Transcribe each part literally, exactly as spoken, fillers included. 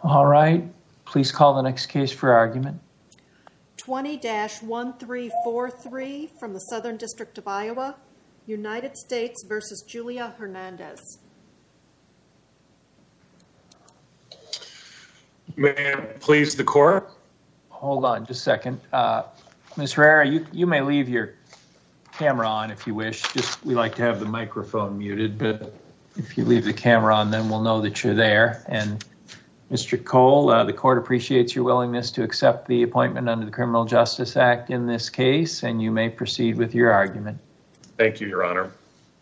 All right. Please call the next case for argument. twenty dash one three four three from the Southern District of Iowa, United States versus Julia Hernandez. May it please the court? Hold on just a second. Uh, Miz Herrera, you, you may leave your camera on if you wish. Just we like to have the microphone muted, but if you leave the camera on, then we'll know that you're there. And Mister Cole, uh, the court appreciates your willingness to accept the appointment under the Criminal Justice Act in this case, and you may proceed with your argument. Thank you, Your Honor.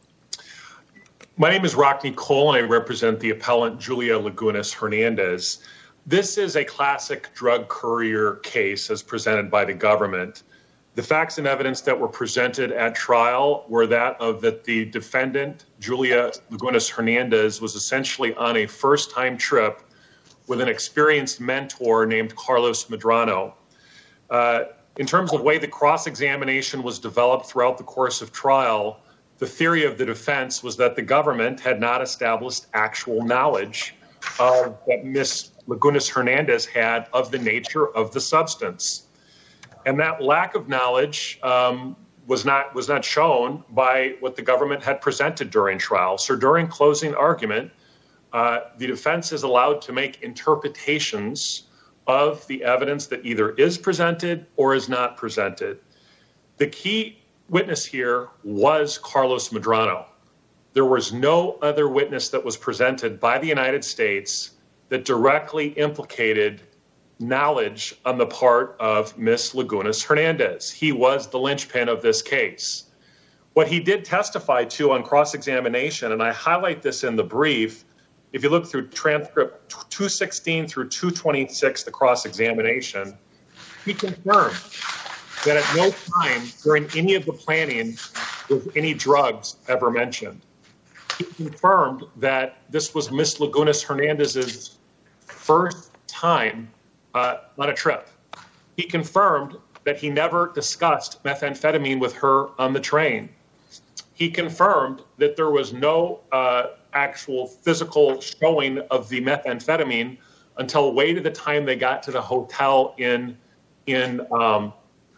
My name is Rockney Cole, and I represent the appellant Julia Lagunas Hernandez. This is a classic drug courier case as presented by the government. The facts and evidence that were presented at trial were that of that the defendant, Julia Lagunas Hernandez, was essentially on a first-time trip with an experienced mentor named Carlos Medrano. Uh, in terms of the way the cross-examination was developed throughout the course of trial, the theory of the defense was that the government had not established actual knowledge of that Miz Lagunas Hernandez had of the nature of the substance. And that lack of knowledge um, was not was not shown by what the government had presented during trial. So during closing argument, uh, the defense is allowed to make interpretations of the evidence that either is presented or is not presented. The key witness here was Carlos Medrano. There was no other witness that was presented by the United States that directly implicated knowledge on the part of Miz Lagunas Hernandez. He was the linchpin of this case. What he did testify to on cross-examination, and I highlight this in the brief, if you look through transcript two sixteen through two twenty-six, the cross-examination, he confirmed that at no time during any of the planning was any drugs ever mentioned. He confirmed that this was Miz Lagunas Hernandez's first time uh, on a trip. He confirmed that he never discussed methamphetamine with her on the train. He confirmed that there was no uh, actual physical showing of the methamphetamine until way to the time they got to the hotel in in um,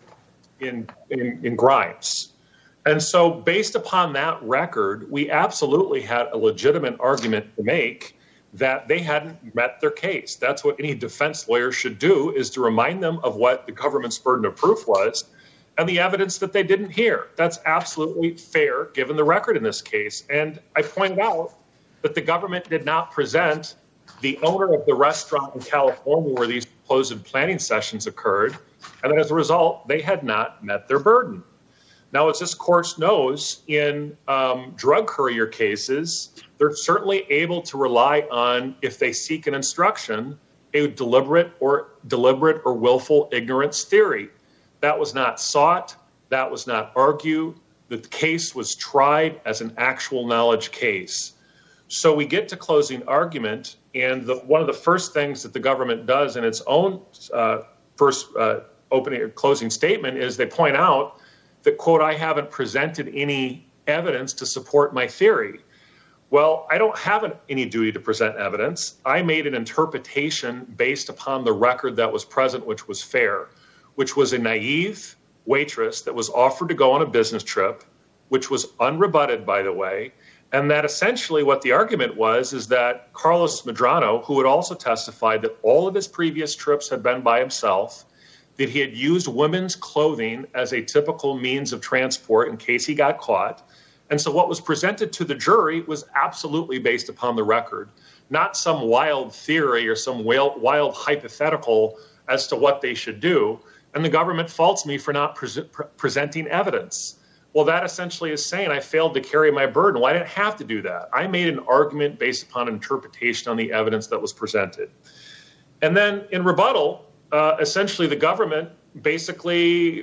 in, in, in Grimes. And so based upon that record, we absolutely had a legitimate argument to make that they hadn't met their case. That's what any defense lawyer should do, is to remind them of what the government's burden of proof was and the evidence that they didn't hear. That's absolutely fair given the record in this case. And I pointed out that the government did not present the owner of the restaurant in California where these supposed planning sessions occurred, and that as a result, they had not met their burden. Now, as this court knows, in um, drug courier cases, they're certainly able to rely on, if they seek an instruction, a deliberate or deliberate or willful ignorance theory. That was not sought. That was not argued. The case was tried as an actual knowledge case. So we get to closing argument, and the, one of the first things that the government does in its own uh, first uh, opening or closing statement is they point out that, quote, I haven't presented any evidence to support my theory. Well, I don't have an, any duty to present evidence. I made an interpretation based upon the record that was present, which was fair, which was a naive waitress that was offered to go on a business trip, which was unrebutted, by the way, and that essentially what the argument was is that Carlos Medrano, who had also testified that all of his previous trips had been by himself, that he had used women's clothing as a typical means of transport in case he got caught. And so what was presented to the jury was absolutely based upon the record, not some wild theory or some wild, wild hypothetical as to what they should do. And the government faults me for not pre- pre- presenting evidence. Well, that essentially is saying I failed to carry my burden. Well, I didn't have to do that. I made an argument based upon interpretation on the evidence that was presented. And then in rebuttal, uh, essentially the government basically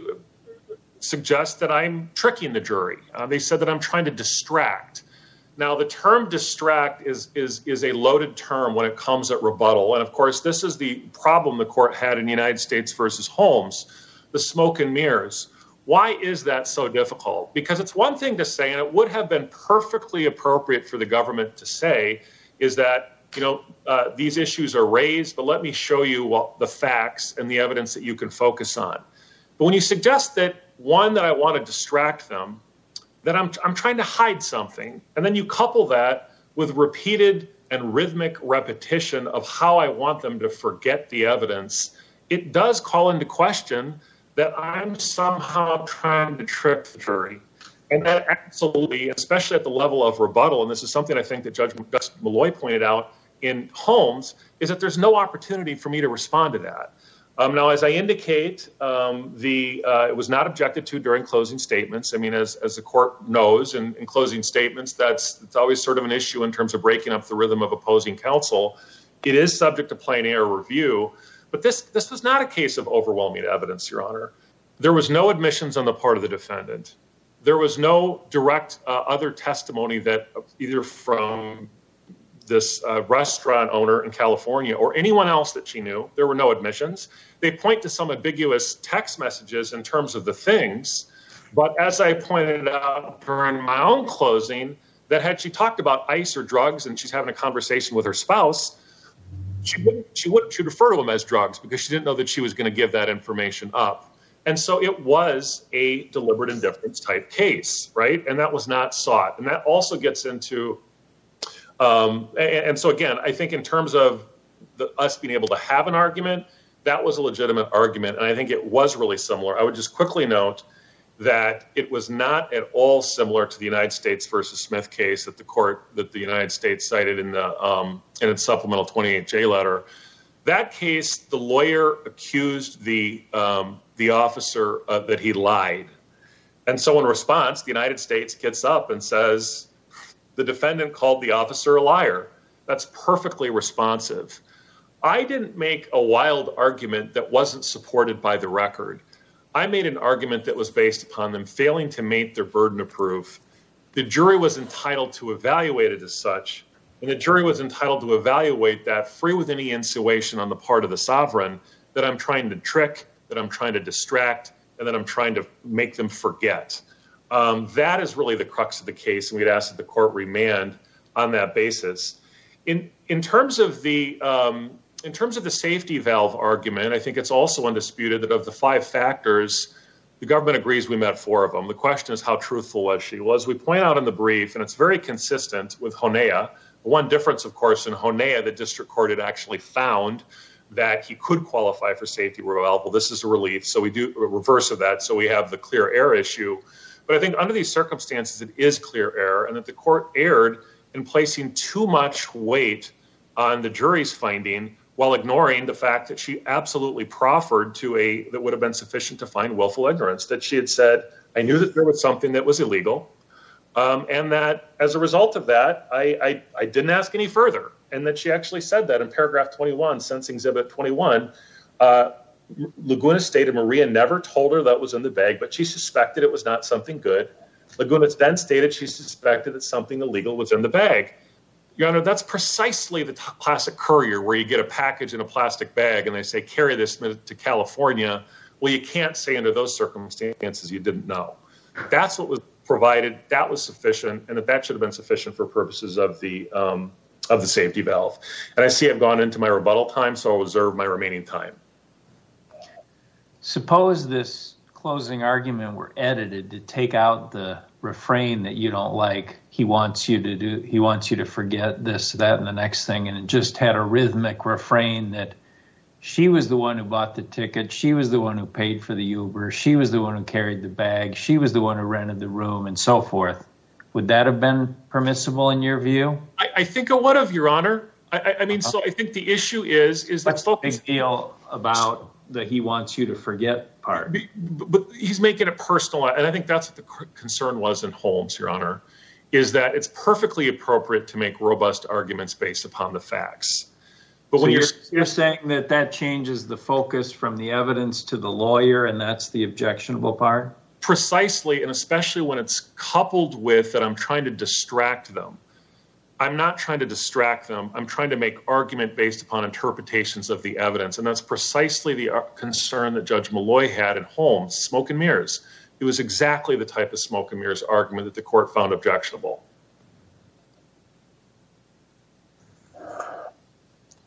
suggests that I'm tricking the jury. Uh, they said that I'm trying to distract. Now, the term distract is, is, is a loaded term when it comes at rebuttal. And of course, this is the problem the court had in United States versus Holmes, the smoke and mirrors. Why is that so difficult? Because it's one thing to say, and it would have been perfectly appropriate for the government to say, is that you know, uh, these issues are raised, but let me show you what, the facts and the evidence that you can focus on. But when you suggest that, one, that I want to distract them, that I'm, I'm trying to hide something, and then you couple that with repeated and rhythmic repetition of how I want them to forget the evidence, it does call into question that I'm somehow trying to trick the jury. And that absolutely, especially at the level of rebuttal, and this is something I think that Judge Malloy pointed out in Holmes, is that there's no opportunity for me to respond to that. Um, now, as I indicate, um, the uh, it was not objected to during closing statements. I mean, as as the court knows, in, in closing statements, that's it's always sort of an issue in terms of breaking up the rhythm of opposing counsel. It is subject to plain error review, but this this was not a case of overwhelming evidence, Your Honor. There was no admissions on the part of the defendant. There was no direct uh, other testimony that either from this uh, restaurant owner in California or anyone else that she knew. There were no admissions. They point to some ambiguous text messages in terms of the things, but as I pointed out during my own closing, that had she talked about ice or drugs and she's having a conversation with her spouse, she wouldn't, she wouldn't she'd refer to them as drugs because she didn't know that she was going to give that information up. And so it was a deliberate indifference type case, right? And that was not sought. And that also gets into Um, and, and so, again, I think in terms of the, us being able to have an argument, that was a legitimate argument. And I think it was really similar. I would just quickly note that it was not at all similar to the United States versus Smith case that the court, that the United States cited in the um, in its supplemental twenty-eight J letter. That case, the lawyer accused the um, the officer uh, that he lied. And so in response, the United States gets up and says, the defendant called the officer a liar. That's perfectly responsive. I didn't make a wild argument that wasn't supported by the record. I made an argument that was based upon them failing to meet their burden of proof. The jury was entitled to evaluate it as such, and the jury was entitled to evaluate that free with any insinuation on the part of the sovereign that I'm trying to trick, that I'm trying to distract, and that I'm trying to make them forget. Um, that is really the crux of the case, and we'd ask that the court remand on that basis. In in terms of the um, in terms of the safety valve argument, I think it's also undisputed that of the five factors, the government agrees we met four of them. The question is, how truthful was she? Well, as we point out in the brief, and it's very consistent with Honea. One difference, of course, in Honea, the district court had actually found that he could qualify for safety valve. Well, this is a relief, so we do a reverse of that. So we have the clear error issue. But I think under these circumstances, it is clear error, and that the court erred in placing too much weight on the jury's finding while ignoring the fact that she absolutely proffered to a that would have been sufficient to find willful ignorance, that she had said, I knew that there was something that was illegal, um, and that as a result of that, I, I, I didn't ask any further, and that she actually said that in paragraph twenty-one, Sentencing Exhibit twenty-one, uh, Lagunas stated Maria never told her that was in the bag, but she suspected it was not something good. Lagunas then stated she suspected that something illegal was in the bag. Your Honor, that's precisely the t- classic courier where you get a package in a plastic bag and they say, carry this to California. Well, you can't say under those circumstances you didn't know. That's what was provided. That was sufficient, and that that should have been sufficient for purposes of the um, of the safety valve. And I see I've gone into my rebuttal time, so I'll reserve my remaining time. Suppose this closing argument were edited to take out the refrain that you don't like. He wants you to do, he wants you to forget this, that, and the next thing. And it just had a rhythmic refrain that she was the one who bought the ticket. She was the one who paid for the Uber. She was the one who carried the bag. She was the one who rented the room and so forth. Would that have been permissible in your view? I, I think it would have, Your Honor. I, I, I mean, uh-huh. So I think the issue is, is that What's the big deal about the he wants you to forget part? But he's making it personal, and I think that's what the concern was in Holmes, Your Honor, is that it's perfectly appropriate to make robust arguments based upon the facts. But so when you're, you're you're saying that that changes the focus from the evidence to the lawyer, and that's the objectionable part? Precisely, and especially when it's coupled with that I'm trying to distract them. I'm not trying to distract them. I'm trying to make argument based upon interpretations of the evidence. And that's precisely the concern that Judge Malloy had in Holmes, smoke and mirrors. It was exactly the type of smoke and mirrors argument that the court found objectionable.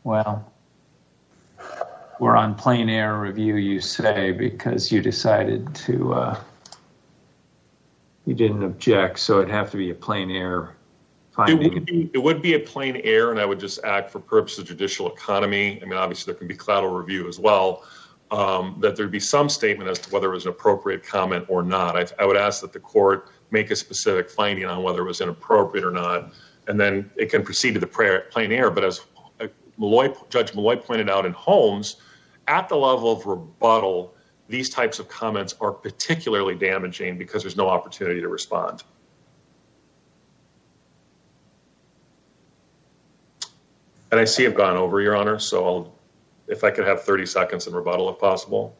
Well, we're on plain air review, you say, because you decided to, uh, you didn't object, so it'd have to be a plain air finding. It would be, it would be a plain air, and I would just act for purposes of judicial economy. I mean, obviously, there can be collateral review as well, um, that there'd be some statement as to whether it was an appropriate comment or not. I, I would ask that the court make a specific finding on whether it was inappropriate or not, and then it can proceed to the prayer, plain air. But as Malloy, Judge Malloy pointed out in Holmes, at the level of rebuttal, these types of comments are particularly damaging because there's no opportunity to respond. And I see I've gone over, Your Honor, so I'll, if I could have thirty seconds in rebuttal, if possible.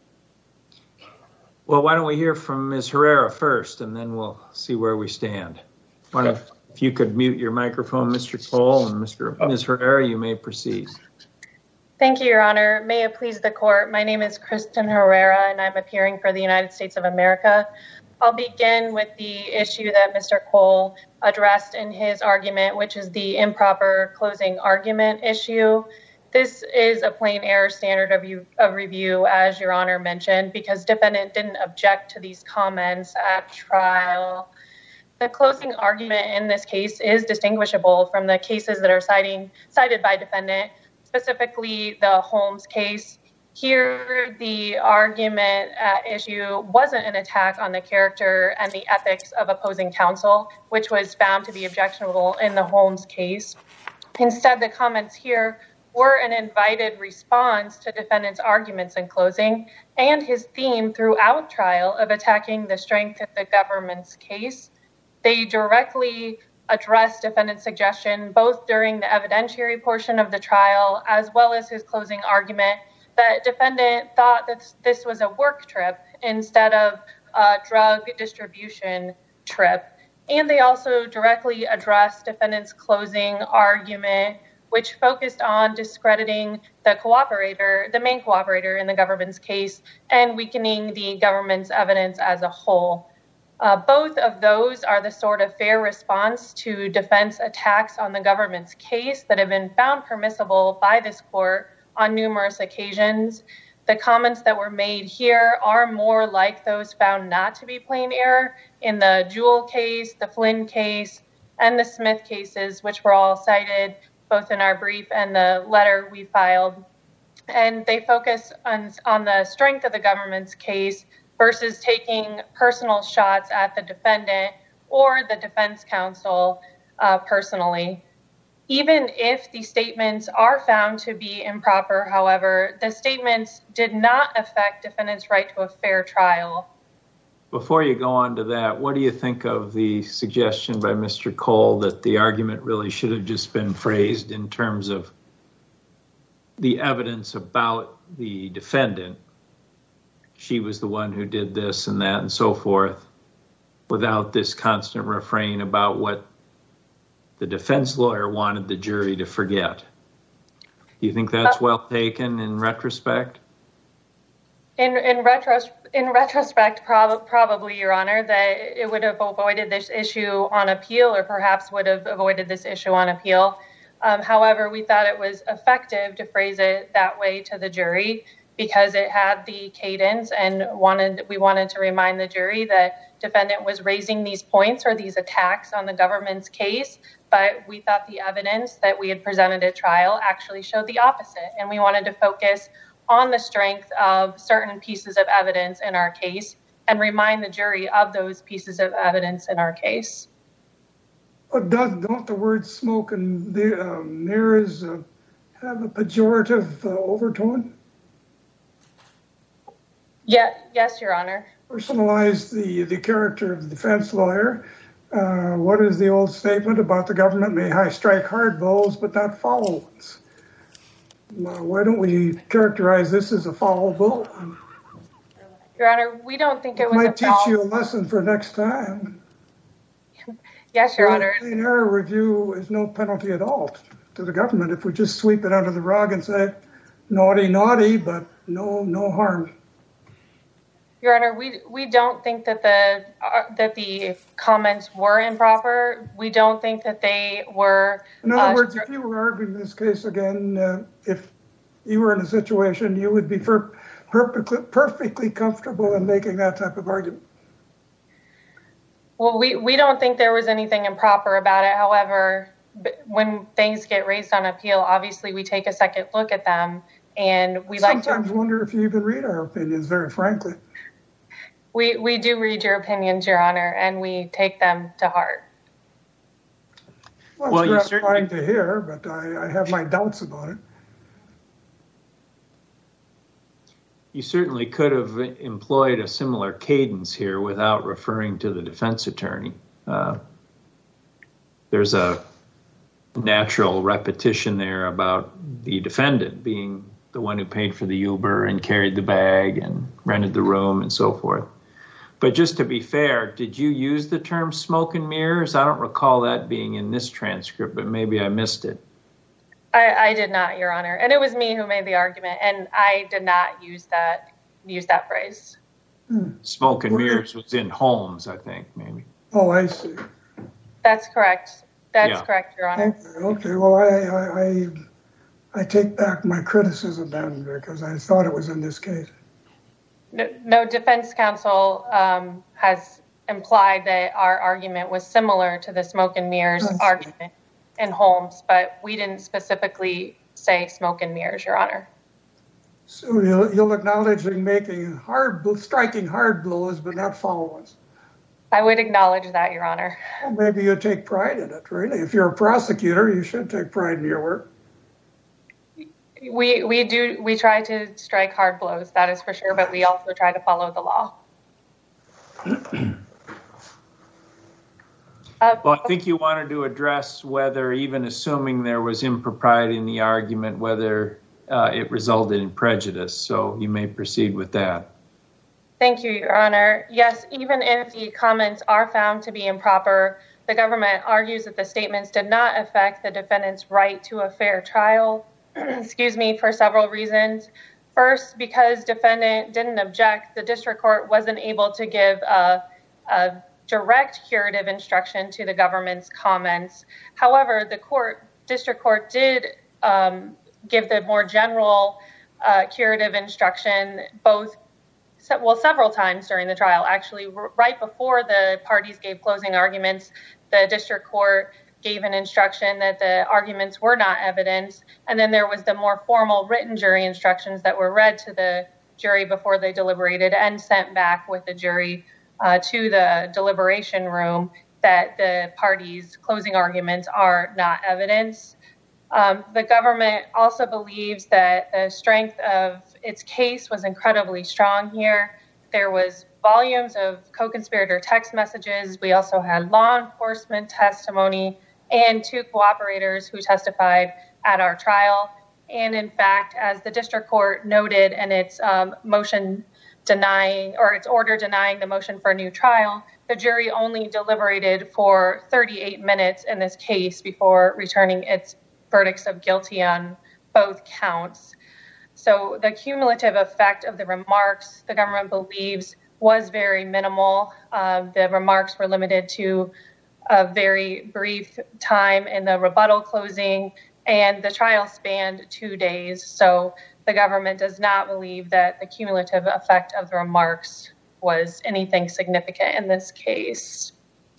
Well, why don't we hear from Miz Herrera first, and then we'll see where we stand. Why don't, if you could mute your microphone, Mister Cole, and Mister Miz Herrera, you may proceed. Thank you, Your Honor. May it please the court. My name is Kristen Herrera, and I'm appearing for the United States of America. I'll begin with the issue that Mister Cole addressed in his argument, which is the improper closing argument issue. This is a plain error standard of, you, of review, as Your Honor mentioned, because defendant didn't object to these comments at trial. The closing argument in this case is distinguishable from the cases that are citing, cited by defendant, specifically the Holmes case. Here, the argument at issue wasn't an attack on the character and the ethics of opposing counsel, which was found to be objectionable in the Holmes case. Instead, the comments here were an invited response to defendant's arguments in closing and his theme throughout trial of attacking the strength of the government's case. They directly addressed defendant's suggestion both during the evidentiary portion of the trial as well as his closing argument that defendant thought that this was a work trip instead of a drug distribution trip. And they also directly addressed defendant's closing argument, which focused on discrediting the cooperator, the main cooperator in the government's case, and weakening the government's evidence as a whole. Uh, both of those are the sort of fair response to defense attacks on the government's case that have been found permissible by this court on numerous occasions. The comments that were made here are more like those found not to be plain error in the Jewell case, the Flynn case, and the Smith cases, which were all cited both in our brief and the letter we filed. And they focus on, on the strength of the government's case versus taking personal shots at the defendant or the defense counsel uh, personally. Even if the statements are found to be improper, however, the statements did not affect defendant's right to a fair trial. Before you go on to that, what do you think of the suggestion by Mister Cole that the argument really should have just been phrased in terms of the evidence about the defendant? She was the one who did this and that and so forth, without this constant refrain about what the defense lawyer wanted the jury to forget. Do you think that's well taken in retrospect? In in, retros- in retrospect, prob- probably, Your Honor, that it would have avoided this issue on appeal, or perhaps would have avoided this issue on appeal. Um, however, we thought it was effective to phrase it that way to the jury because it had the cadence, and wanted we wanted to remind the jury that defendant was raising these points or these attacks on the government's case, but we thought the evidence that we had presented at trial actually showed the opposite, and we wanted to focus on the strength of certain pieces of evidence in our case and remind the jury of those pieces of evidence in our case. But does, don't the words smoke and uh, mirrors uh, have a pejorative uh, overtone? Yeah, yes, Your Honor. Personalize the, the character of the defense lawyer. Uh, what is the old statement about the government may high strike hard blows but not foul ones? Uh, why don't we characterize this as a foul blow? Your Honor, we don't think it was might a teach foul... you a lesson for next time. Yes, Your Honor. Plain error review is no penalty at all to the government if we just sweep it under the rug and say naughty, naughty, but no, no harm. Your Honor, we we don't think that the uh, that the comments were improper. We don't think that they were. In other uh, words, if you were arguing this case again, uh, if you were in a situation, you would be per- perfectly perfectly comfortable in making that type of argument. Well, we, we don't think there was anything improper about it. However, when things get raised on appeal, obviously we take a second look at them, and we like to. Sometimes wonder if you even read our opinions, very frankly. We we do read your opinions, Your Honor, and we take them to heart. Well, it's Well, you gratifying certainly- to hear, but I, I have my doubts about it. You certainly could have employed a similar cadence here without referring to the defense attorney. Uh, there's a natural repetition there about the defendant being the one who paid for the Uber and carried the bag and rented the room and so forth. But just to be fair, did you use the term smoke and mirrors? I don't recall that being in this transcript, but maybe I missed it. I, I did not, Your Honor, and it was me who made the argument, and I did not use that use that phrase. Hmm. Smoke and mirrors was in Holmes, I think, maybe. Oh, I see. That's correct. That's Yeah. correct, Your Honor. Okay, okay. Well, I, I, I, I take back my criticism then, because I thought it was in this case. No, no defense counsel um, has implied that our argument was similar to the smoke and mirrors I see. argument in Holmes, but we didn't specifically say smoke and mirrors, Your Honor. So you'll, you'll acknowledge making hard, striking hard blows, but not foul ones. I would acknowledge that, Your Honor. Well, maybe you take pride in it, really. If you're a prosecutor, you should take pride in your work. We we do we try to strike hard blows, that is for sure, but we also try to follow the law. uh, Well, I think you wanted to address whether, even assuming there was impropriety in the argument, whether uh, it resulted in prejudice. So you may proceed with that. Thank you, Your Honor. Yes, even if the comments are found to be improper, the government argues that the statements did not affect the defendant's right to a fair trial. Excuse me, for several reasons. First, because defendant didn't object, the district court wasn't able to give a, a direct curative instruction to the government's comments. However, the court, district court did um, give the more general uh, curative instruction, both, well, several times during the trial. Actually, r- right before the parties gave closing arguments, the district court gave an instruction that the arguments were not evidence. And then there was the more formal written jury instructions that were read to the jury before they deliberated and sent back with the jury uh, to the deliberation room that the parties' closing arguments are not evidence. Um, the government also believes that the strength of its case was incredibly strong here. There was volumes of co-conspirator text messages. We also had law enforcement testimony and two cooperators who testified at our trial. And in fact, as the district court noted in its um, motion denying, or its order denying the motion for a new trial, the jury only deliberated for thirty-eight minutes in this case before returning its verdicts of guilty on both counts. So the cumulative effect of the remarks, the government believes, was very minimal. Uh, the remarks were limited to a very brief time in the rebuttal closing, and the trial spanned two days. So the government does not believe that the cumulative effect of the remarks was anything significant in this case.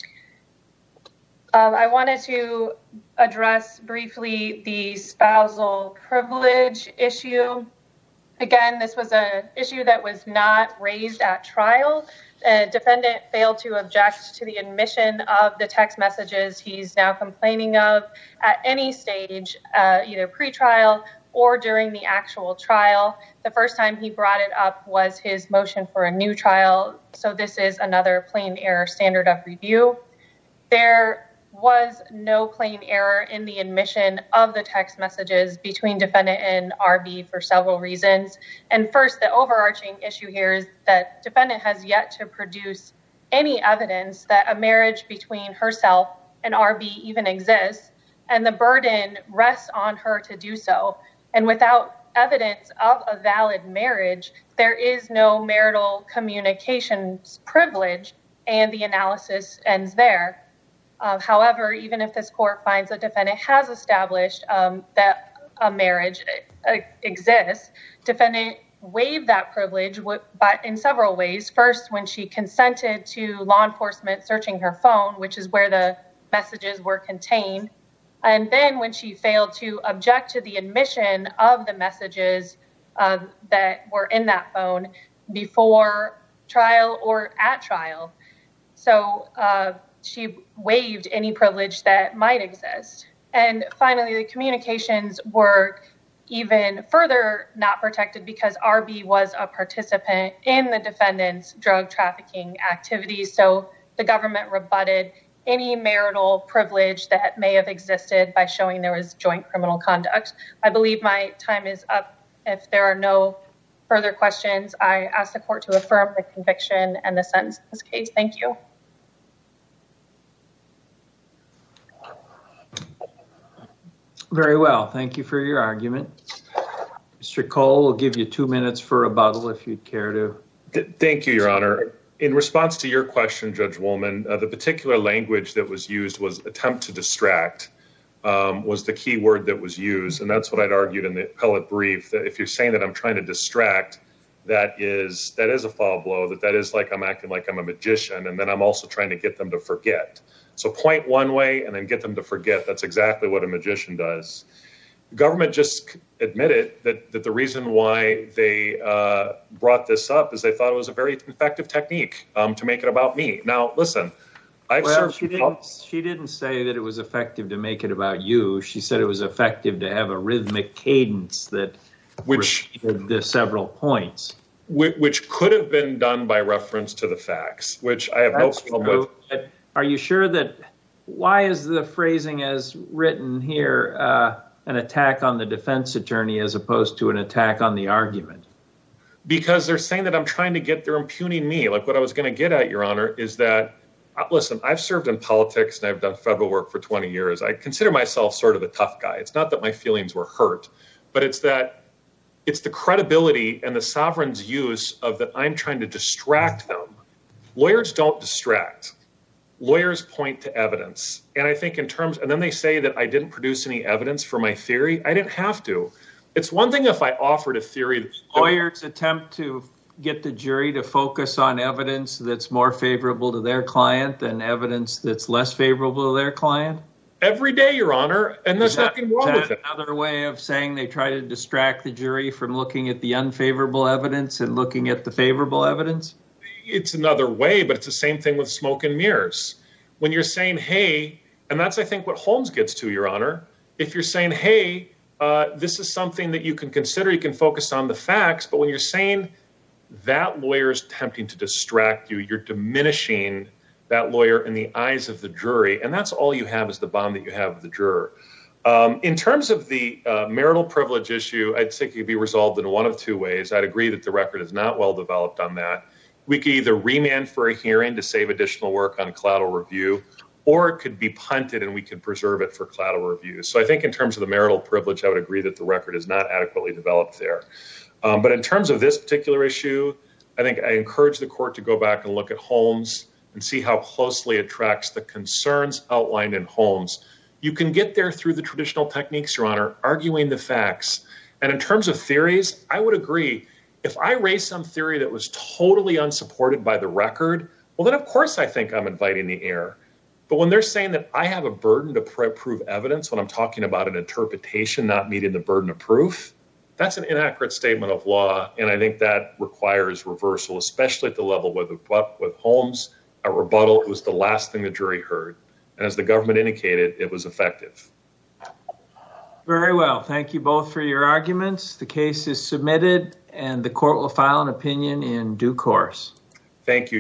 Uh, I wanted to address briefly the spousal privilege issue. Again, this was an issue that was not raised at trial. The defendant failed to object to the admission of the text messages he's now complaining of at any stage, uh, either pre-trial or during the actual trial. The first time he brought it up was his motion for a new trial. So this is another plain error standard of review. There was no plain error in the admission of the text messages between defendant and R B for several reasons. And first, the overarching issue here is that defendant has yet to produce any evidence that a marriage between herself and R B even exists, and the burden rests on her to do so. And without evidence of a valid marriage, there is no marital communications privilege, and the analysis ends there. Uh, however, even if this court finds the defendant has established um, that a marriage uh, exists, defendant waived that privilege w- but in several ways. First, when she consented to law enforcement searching her phone, which is where the messages were contained. And then when she failed to object to the admission of the messages uh, that were in that phone before trial or at trial. So uh, she waived any privilege that might exist. And finally, the communications were even further not protected because R B was a participant in the defendant's drug trafficking activities. So the government rebutted any marital privilege that may have existed by showing there was joint criminal conduct. I believe my time is up. If there are no further questions, I ask the court to affirm the conviction and the sentence in this case. Thank you. Very well. Thank you for your argument. Mister Cole, we'll give you two minutes for rebuttal if you'd care to. Th- Thank you, Your Honor. In response to your question, Judge Woolman, uh, the particular language that was used was attempt to distract um, was the key word that was used. And that's what I'd argued in the appellate brief, that if you're saying that I'm trying to distract, that is that is a foul blow, that that is like I'm acting like I'm a magician, and then I'm also trying to get them to forget. So point one way and then get them to forget. That's exactly what a magician does. The government just admitted that, that the reason why they uh, brought this up is they thought it was a very effective technique um, to make it about me. Now, listen, I've well, served... She didn't, she didn't say that it was effective to make it about you. She said it was effective to have a rhythmic cadence that which repeated the several points. Which, which could have been done by reference to the facts, which I have That's no problem true. with. Are you sure that, why is the phrasing as written here uh, an attack on the defense attorney as opposed to an attack on the argument? Because they're saying that I'm trying to get, they're impugning me. Like what I was going to get at, Your Honor, is that, uh, listen, I've served in politics and I've done federal work for twenty years. I consider myself sort of a tough guy. It's not that my feelings were hurt, but it's that it's the credibility and the sovereign's use of that I'm trying to distract them. Lawyers don't distract. Lawyers point to evidence. And I think in terms, and then they say that I didn't produce any evidence for my theory. I didn't have to. It's one thing if I offered a theory. That, Lawyers attempt to get the jury to focus on evidence that's more favorable to their client than evidence that's less favorable to their client? Every day, Your Honor, and there's that, nothing wrong with it. Another way of saying they try to distract the jury from looking at the unfavorable evidence and looking at the favorable evidence? It's another way, but it's the same thing with smoke and mirrors. When you're saying, hey, and that's, I think, what Holmes gets to, Your Honor. If you're saying, hey, uh, this is something that you can consider, you can focus on the facts, but when you're saying that lawyer is attempting to distract you, you're diminishing that lawyer in the eyes of the jury, and that's all you have is the bond that you have with the juror. Um, in terms of the uh, marital privilege issue, I'd think it could be resolved in one of two ways. I'd agree that the record is not well developed on that. We could either remand for a hearing to save additional work on collateral review, or it could be punted and we could preserve it for collateral review. So I think in terms of the marital privilege, I would agree that the record is not adequately developed there. Um, but in terms of this particular issue, I think I encourage the court to go back and look at Holmes and see how closely it tracks the concerns outlined in Holmes. You can get there through the traditional techniques, Your Honor, arguing the facts. And in terms of theories, I would agree. If I raise some theory that was totally unsupported by the record, well, then of course I think I'm inviting the error. But when they're saying that I have a burden to pr- prove evidence when I'm talking about an interpretation not meeting the burden of proof, that's an inaccurate statement of law. And I think that requires reversal, especially at the level with, with Holmes. A rebuttal, it was the last thing the jury heard. And as the government indicated, it was effective. Very well. Thank you both for your arguments. The case is submitted and the court will file an opinion in due course. Thank you.